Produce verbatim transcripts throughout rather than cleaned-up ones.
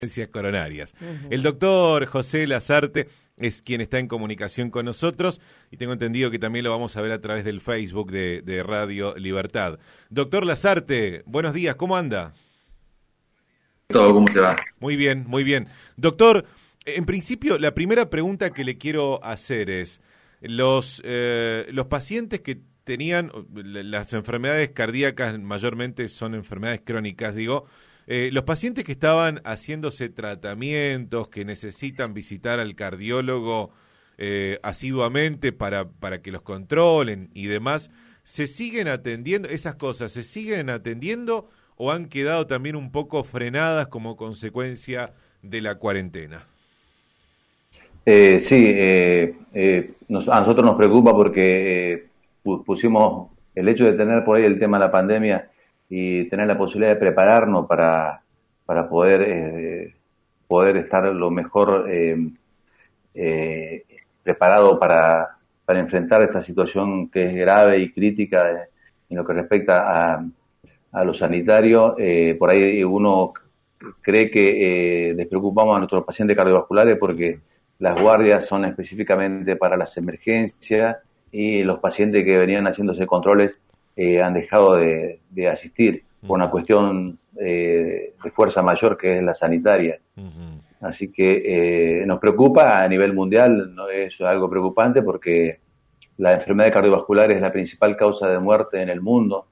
Coronarias. Uh-huh. El doctor José Lasarte es quien está en comunicación con nosotros y tengo entendido que también lo vamos a ver a través del Facebook de, de Radio Libertad. Doctor Lasarte, buenos días, ¿cómo anda? Todo, ¿cómo te va? Muy bien, muy bien. Doctor, en principio la primera pregunta que le quiero hacer es, los, eh, los pacientes que tenían las enfermedades cardíacas, mayormente son enfermedades crónicas, digo, Eh, los pacientes que estaban haciéndose tratamientos, que necesitan visitar al cardiólogo eh, asiduamente para, para que los controlen y demás, ¿se siguen atendiendo esas cosas? ¿Se siguen atendiendo o han quedado también un poco frenadas como consecuencia de la cuarentena? Eh, sí, eh, eh, nos, a nosotros nos preocupa porque eh, pusimos el hecho de tener por ahí el tema de la pandemia y tener la posibilidad de prepararnos para, para poder, eh, poder estar lo mejor eh, eh, preparado para, para enfrentar esta situación que es grave y crítica eh, en lo que respecta a, a lo sanitario. Eh, por ahí uno cree que eh, despreocupamos a nuestros pacientes cardiovasculares porque las guardias son específicamente para las emergencias y los pacientes que venían haciéndose controles Eh, han dejado de, de asistir por una cuestión eh, de fuerza mayor que es la sanitaria. Uh-huh. Así que eh, nos preocupa a nivel mundial, no es algo preocupante porque la enfermedad cardiovascular es la principal causa de muerte en el mundo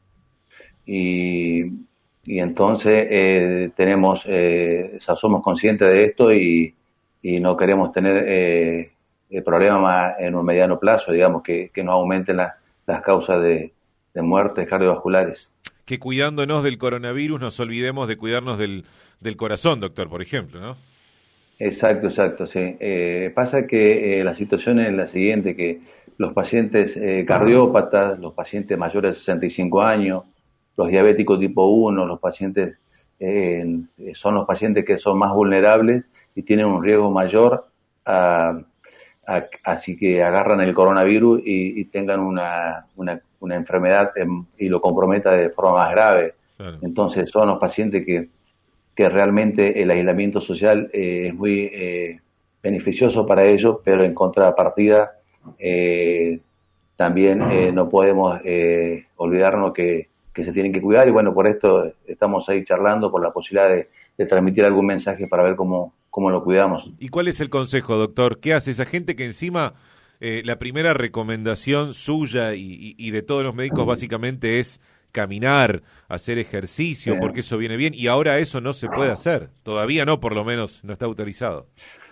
y, y entonces eh, tenemos, eh, somos conscientes de esto y, y no queremos tener eh, problemas en un mediano plazo, digamos, que, que no aumenten la, las causas de de muertes cardiovasculares. Que cuidándonos del coronavirus nos olvidemos de cuidarnos del, del corazón, doctor, por ejemplo, ¿no? Exacto, exacto, sí. Eh, pasa que eh, la situación es la siguiente, que los pacientes eh, cardiópatas, los pacientes mayores de sesenta y cinco años, los diabéticos tipo uno, los pacientes eh, son los pacientes que son más vulnerables y tienen un riesgo mayor a, a, así que agarran el coronavirus y, y tengan una, una una enfermedad eh, y lo comprometa de forma más grave. Claro. Entonces son los pacientes que, que realmente el aislamiento social eh, es muy eh, beneficioso para ellos, pero en contrapartida eh, también eh, no podemos eh, olvidarnos que, que se tienen que cuidar y bueno, por esto estamos ahí charlando por la posibilidad de, de transmitir algún mensaje para ver cómo, cómo lo cuidamos. ¿Y cuál es el consejo, doctor? ¿Qué hace esa gente que encima... Eh, la primera recomendación suya y, y, y de todos los médicos básicamente es caminar, hacer ejercicio, sí, porque eso viene bien, y ahora eso no se puede hacer, todavía no, por lo menos no está autorizado?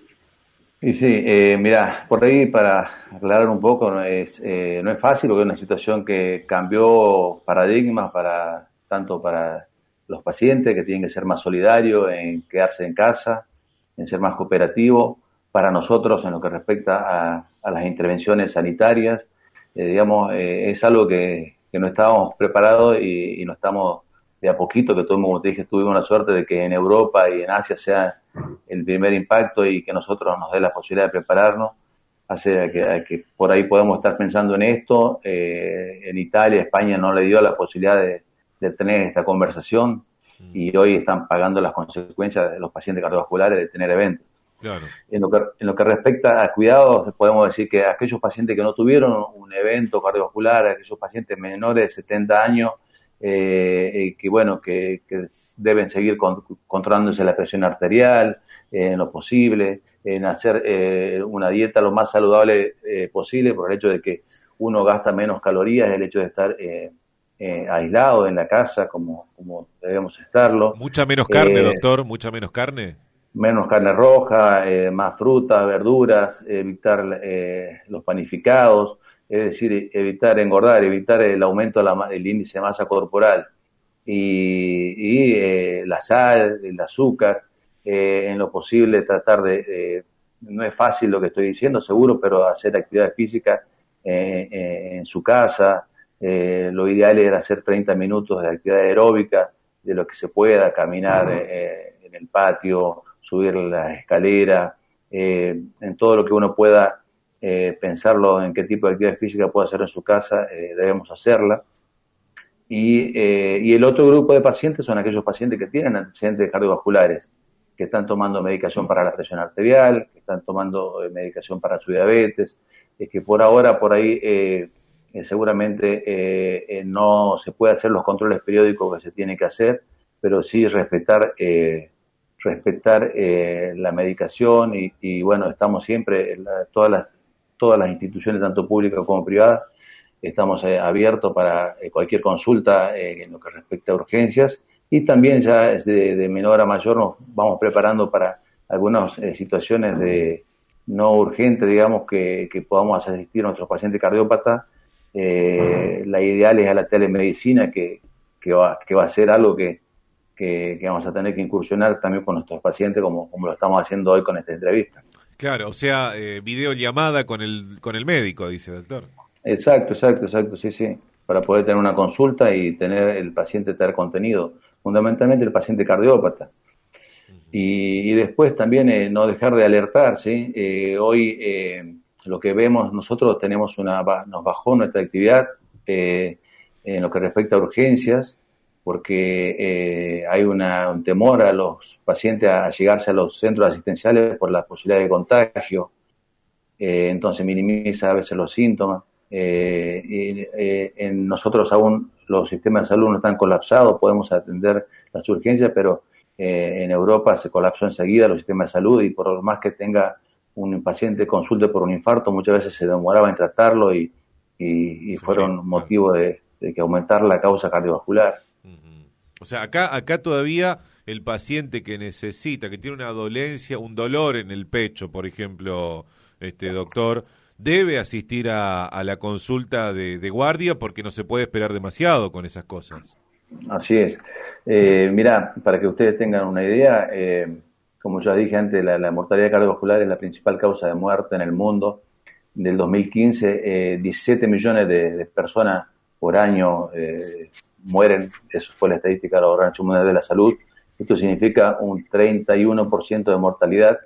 Y sí, eh, mira, por ahí para aclarar un poco, no es, eh, no es fácil porque es una situación que cambió paradigmas para tanto para los pacientes que tienen que ser más solidarios en quedarse en casa, en ser más cooperativos, para nosotros en lo que respecta a, a las intervenciones sanitarias, eh, digamos, eh, es algo que, que no estábamos preparados y, y no estamos de a poquito, que tuvimos, como te dije, tuvimos la suerte de que en Europa y en Asia sea el primer impacto y que nosotros nos dé la posibilidad de prepararnos, hace que, que por ahí podemos estar pensando en esto. Eh, en Italia, España no le dio la posibilidad de, de tener esta conversación y hoy están pagando las consecuencias de los pacientes cardiovasculares de tener eventos. Claro. En lo que, en lo que respecta a cuidados, podemos decir que aquellos pacientes que no tuvieron un evento cardiovascular, aquellos pacientes menores de setenta años, eh, que bueno, que, que deben seguir con, controlándose la presión arterial eh, en lo posible, en hacer eh, una dieta lo más saludable eh, posible, por el hecho de que uno gasta menos calorías, el hecho de estar eh, eh, aislado en la casa, como, como debemos estarlo. Mucha menos carne, eh, doctor, mucha menos carne. Menos carne roja, eh, más frutas, verduras, evitar eh, los panificados, es decir, evitar engordar, evitar el aumento del índice de masa corporal y, y eh, la sal, el azúcar, eh, en lo posible tratar de, eh, no es fácil lo que estoy diciendo, seguro, pero hacer actividad física eh, eh, en su casa, eh, lo ideal es hacer treinta minutos de actividad aeróbica, de lo que se pueda, caminar eh, en el patio, subir las escaleras, eh, en todo lo que uno pueda eh, pensarlo en qué tipo de actividad física puede hacer en su casa, eh, debemos hacerla. Y, eh, y el otro grupo de pacientes son aquellos pacientes que tienen antecedentes cardiovasculares. que están tomando medicación para la presión arterial, que están tomando eh, medicación para su diabetes, es que por ahora, por ahí, eh, eh, seguramente eh, eh, no se puede hacer los controles periódicos que se tiene que hacer, pero sí respetar eh, respetar eh, la medicación y, y bueno, estamos siempre, en la, todas las todas las instituciones, tanto públicas como privadas, estamos eh, abiertos para eh, cualquier consulta eh, en lo que respecta a urgencias, y también ya de, de menor a mayor nos vamos preparando para algunas eh, situaciones de no urgentes, digamos, que, que podamos asistir a nuestros pacientes cardiópatas. Eh, la ideal es a la telemedicina, que, que, va, que va a ser algo que, que, que vamos a tener que incursionar también con nuestros pacientes, como, como lo estamos haciendo hoy con esta entrevista. Claro, o sea, eh, videollamada con el, con el médico, dice doctor. Exacto, exacto, exacto, sí, sí, para poder tener una consulta y tener el paciente tener contenido, fundamentalmente el paciente cardiópata. Uh-huh. Y, y después también eh, no dejar de alertar, ¿sí? Eh, hoy eh, lo que vemos, nosotros tenemos una, nos bajó nuestra actividad eh, en lo que respecta a urgencias, porque eh, hay una, un temor a los pacientes a llegarse a los centros asistenciales por la posibilidad de contagio, eh, entonces minimiza a veces los síntomas. Eh, y, eh, en nosotros aún los sistemas de salud no están colapsados, podemos atender las urgencias, pero eh, en Europa se colapsó enseguida los sistemas de salud, y por más que tenga un paciente consulte por un infarto, muchas veces se demoraba en tratarlo y, y, y sí, fueron claro. motivo de, de que aumentar la causa cardiovascular. Uh-huh. O sea, acá, acá todavía el paciente que necesita, que tiene una dolencia, un dolor en el pecho, por ejemplo, este doctor, debe asistir a, a la consulta de, de guardia, porque no se puede esperar demasiado con esas cosas. Así es. Eh, mirá, para que ustedes tengan una idea, eh, como ya dije antes, la, la mortalidad cardiovascular es la principal causa de muerte en el mundo. Del dos mil quince, eh, diecisiete millones de, de personas por año eh, mueren. Eso fue la estadística de la Organización Mundial de la Salud. Esto significa un treinta y uno por ciento de mortalidad.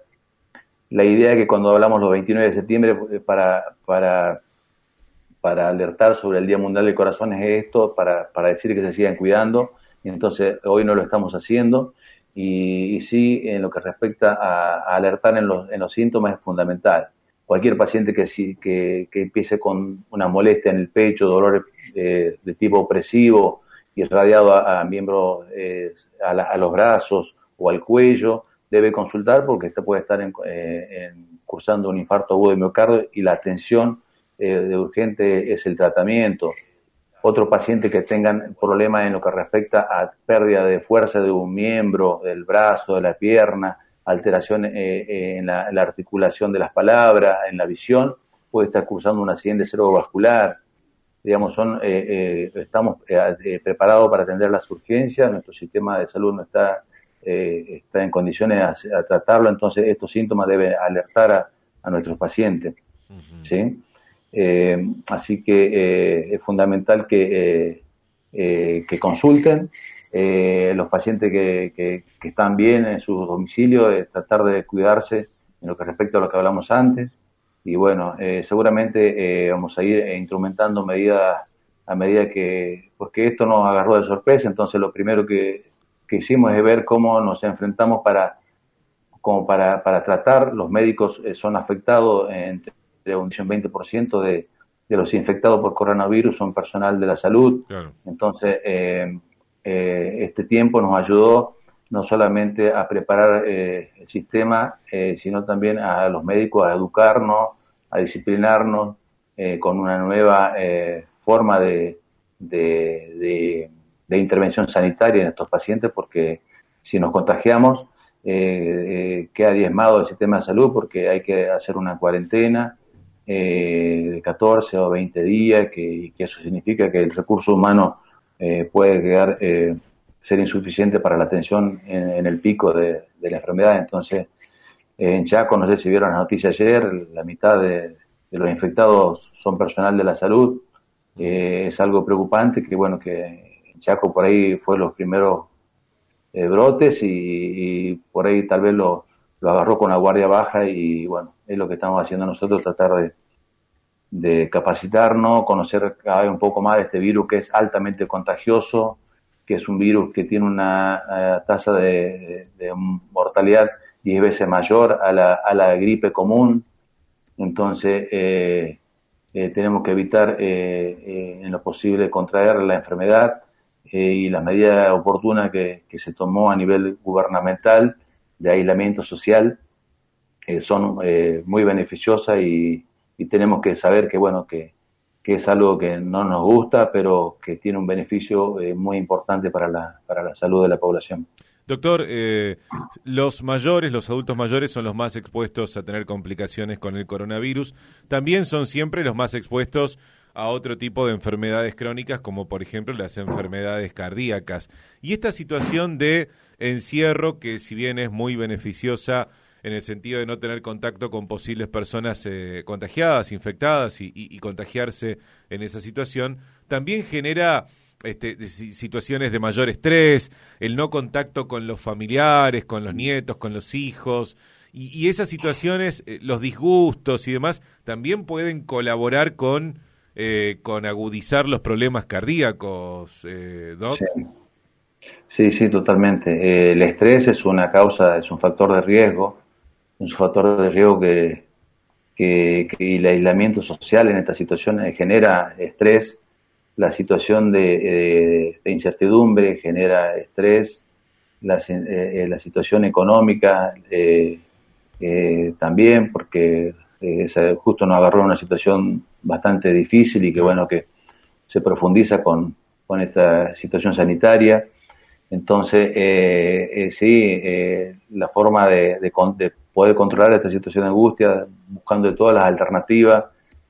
La idea es que cuando hablamos los veintinueve de septiembre para, para, para alertar sobre el Día Mundial del Corazón es esto, para, para decir que se sigan cuidando, y entonces hoy no lo estamos haciendo, y, y sí, en lo que respecta a, a alertar en los, en los síntomas es fundamental. Cualquier paciente que, que, que empiece con una molestia en el pecho, dolor de, de tipo opresivo, irradiado a, a miembros, eh, a, la, a los brazos o al cuello, debe consultar, porque este puede estar en, eh, en, cursando un infarto agudo de miocardio, y la atención eh, de urgente es el tratamiento. Otro paciente que tengan problemas en lo que respecta a pérdida de fuerza de un miembro, del brazo, de la pierna, alteración eh, eh, en, la, en la articulación de las palabras, en la visión, puede estar cursando un accidente cerebrovascular. Digamos, son, eh, eh, estamos eh, preparados para atender las urgencias, nuestro sistema de salud no está Eh, está en condiciones a, a tratarlo, entonces estos síntomas deben alertar a, a nuestros pacientes. Uh-huh. ¿Sí? Eh, así que eh, es fundamental que, eh, eh, que consulten eh, los pacientes que, que, que están bien en sus domicilios, eh, tratar de cuidarse en lo que respecta a lo que hablamos antes, y bueno, eh, seguramente eh, vamos a ir instrumentando medidas a medida que, porque esto nos agarró de sorpresa, entonces lo primero que que hicimos es ver cómo nos enfrentamos para, como para, para tratar. Los médicos eh, son afectados, entre un veinte por ciento de, de los infectados por coronavirus son personal de la salud. Claro. Entonces, eh, eh, este tiempo nos ayudó no solamente a preparar eh, el sistema, eh, sino también a los médicos a educarnos, a disciplinarnos eh, con una nueva eh, forma de, de, de de intervención sanitaria en estos pacientes, porque si nos contagiamos eh, eh, queda diezmado el sistema de salud, porque hay que hacer una cuarentena eh, de catorce o veinte días, que, que eso significa que el recurso humano eh, puede quedar, eh, ser insuficiente para la atención en, en el pico de, de la enfermedad. Entonces, eh, en Chaco, no sé si vieron la noticia ayer, la mitad de, de los infectados son personal de la salud. Eh, es algo preocupante, que bueno, que Chaco por ahí fue los primeros eh, brotes, y, y por ahí tal vez lo, lo agarró con la guardia baja, y bueno, es lo que estamos haciendo nosotros, tratar de, de capacitarnos, conocer cada vez un poco más de este virus que es altamente contagioso, que es un virus que tiene una uh, tasa de, de, de mortalidad diez veces mayor a la, a la gripe común. Entonces, eh, eh, tenemos que evitar eh, eh, en lo posible contraer la enfermedad eh, y las medidas oportunas que, que se tomó a nivel gubernamental de aislamiento social eh, son eh, muy beneficiosas y, y tenemos que saber que, bueno, que, que es algo que no nos gusta, pero que tiene un beneficio eh, muy importante para la, para la salud de la población. Doctor, eh, los mayores, los adultos mayores son los más expuestos a tener complicaciones con el coronavirus. También son siempre los más expuestos a otro tipo de enfermedades crónicas, como por ejemplo las enfermedades cardíacas. Y esta situación de encierro, que si bien es muy beneficiosa en el sentido de no tener contacto con posibles personas eh, contagiadas, infectadas y, y, y contagiarse en esa situación, también genera Este, de, situaciones de mayor estrés, el no contacto con los familiares, con los nietos, con los hijos, y, y esas situaciones, eh, los disgustos y demás, también pueden colaborar con, eh, con agudizar los problemas cardíacos, eh, ¿Doc? Sí. sí, sí, totalmente. Eh, el estrés es una causa, es un factor de riesgo, es un factor de riesgo que, que, que el aislamiento social en estas situaciones genera estrés. La situación de, de, de incertidumbre genera estrés, la, eh, la situación económica eh, eh, también, porque eh, justo nos agarró una situación bastante difícil y que bueno, que se profundiza con, con esta situación sanitaria. Entonces, eh, eh, sí, eh, la forma de, de, de poder controlar esta situación de angustia, buscando todas las alternativas,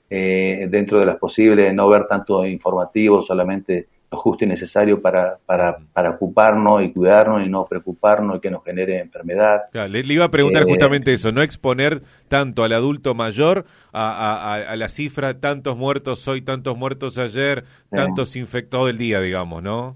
Eh, dentro de las posibles, no ver tanto informativo, solamente lo justo y necesario para, para, para ocuparnos y cuidarnos y no preocuparnos y que nos genere enfermedad. Claro, le, le iba a preguntar eh, justamente eso, no exponer tanto al adulto mayor a, a, a la cifra, tantos muertos hoy, tantos muertos ayer, eh, tantos infectados el día, digamos, ¿no?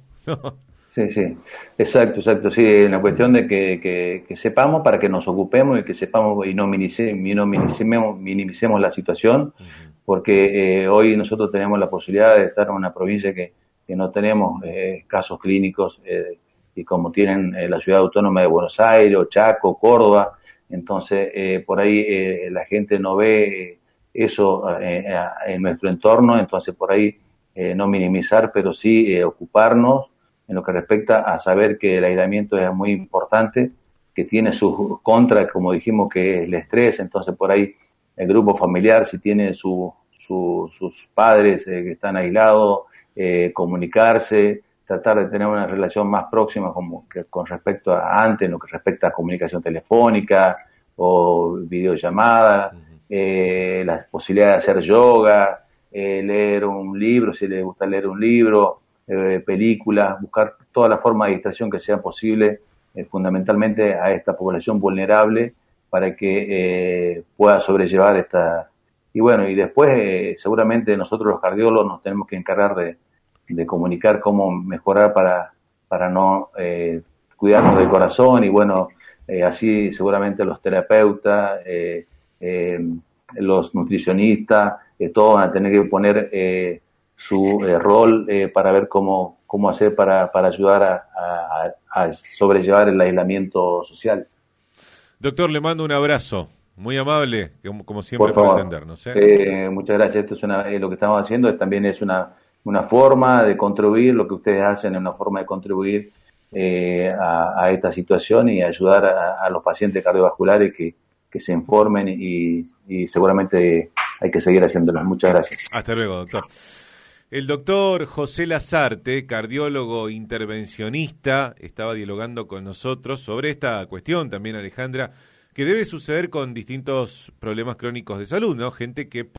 Sí, sí, exacto, exacto, sí, es una cuestión de que, que, que sepamos para que nos ocupemos y que sepamos y no minimicemos, y no minimicemos, minimicemos la situación, porque eh, hoy nosotros tenemos la posibilidad de estar en una provincia que, que no tenemos eh, casos clínicos eh, y como tienen eh, la ciudad autónoma de Buenos Aires, o Chaco, Córdoba, entonces eh, por ahí eh, la gente no ve eso eh, en nuestro entorno, entonces por ahí eh, no minimizar, pero sí eh, ocuparnos en lo que respecta a saber que el aislamiento es muy importante, que tiene sus contras, como dijimos, que es el estrés, entonces por ahí el grupo familiar, si tiene su, su, sus padres eh, que están aislados, eh, comunicarse, tratar de tener una relación más próxima como que con respecto a antes, en lo que respecta a comunicación telefónica o videollamada, uh-huh. eh, la posibilidad de hacer yoga, eh, leer un libro, si les gusta leer un libro, Eh, películas, buscar toda la forma de distracción que sea posible, eh, fundamentalmente a esta población vulnerable, para que eh, pueda sobrellevar esta... Y bueno, y después eh, seguramente nosotros los cardiólogos nos tenemos que encargar de, de comunicar cómo mejorar para, para no eh, cuidarnos del corazón, y bueno, eh, así seguramente los terapeutas, eh, eh, los nutricionistas, eh, todos van a tener que poner... Eh, su eh, rol eh, para ver cómo, cómo hacer para, para ayudar a, a, a sobrellevar el aislamiento social. Doctor, le mando un abrazo, muy amable, como, como siempre, por, por atendernos. ¿eh? Eh, muchas gracias. Esto es una, eh, lo que estamos haciendo es, también es una, una forma de contribuir, lo que ustedes hacen es una forma de contribuir eh, a, a esta situación y ayudar a, a los pacientes cardiovasculares que, que se informen y, y seguramente hay que seguir haciéndolo. Muchas gracias. Hasta luego, doctor. El doctor José Lasarte, cardiólogo intervencionista, estaba dialogando con nosotros sobre esta cuestión también, Alejandra, que debe suceder con distintos problemas crónicos de salud, ¿no? Gente que